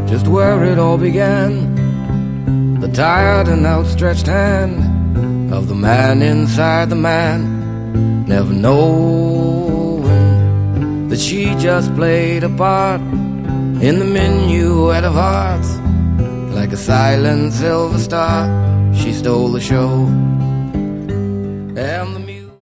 just where it all began. The tired and outstretched hand of the man inside the man, never knowing that she just played a part in the minuet of hearts. Like a silent silver star, she stole the show. And the